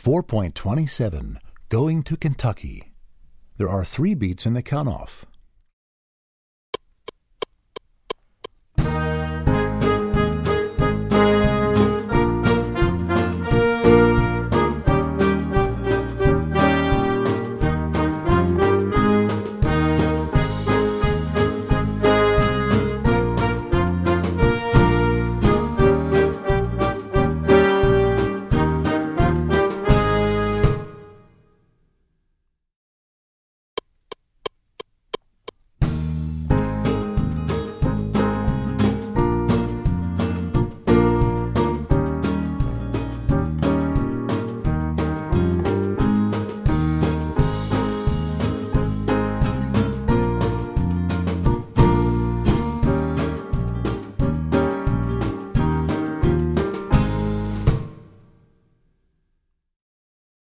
4.27. Going to Kentucky. There are 3 beats in the count-off.